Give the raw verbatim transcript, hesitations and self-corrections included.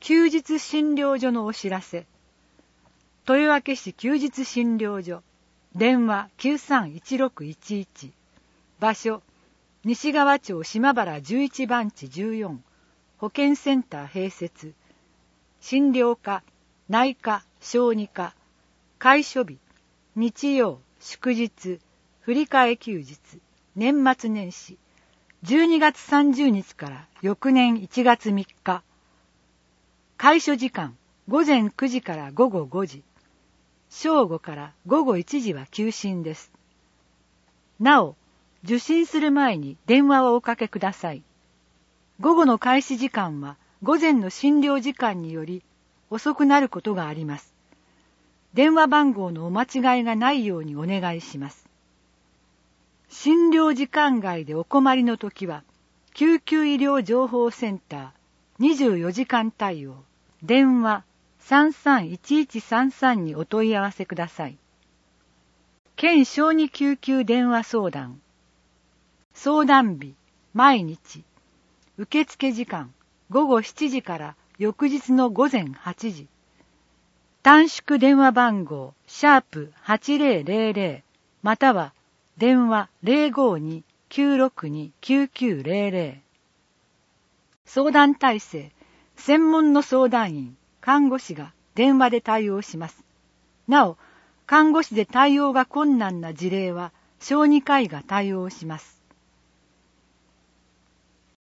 休日診療所のお知らせ。豊明市休日診療所。電話 きゅうさんいちろくいちいち。場所、西川町島原じゅういちばんちじゅうよん。保健センター併設。診療科、内科、小児科。開所日、日曜、祝日、振り替え休日、年末年始。じゅうにがつさんじゅうにちから翌年いちがつみっか。開所時間、ごぜんくじからごごごじ。正午からごごいちじは休診です。なお、受診する前に電話をおかけください。午後の開始時間は午前の診療時間により遅くなることがあります。電話番号のお間違いがないようにお願いします。診療時間外でお困りのときは、救急医療情報センターにじゅうよじかん対応、電話さんさんいちいちさんさんにお問い合わせください。県小児救急電話相談。相談日、毎日。受付時間、ごごしちじから翌日のごぜんはちじ。短縮電話番号、シャープはちぜろぜろぜろ、または電話 ゼロごに きゅうろくに きゅうきゅうゼロゼロ。相談体制、専門の相談員、看護師が電話で対応します。なお、看護師で対応が困難な事例は小児科医が対応します。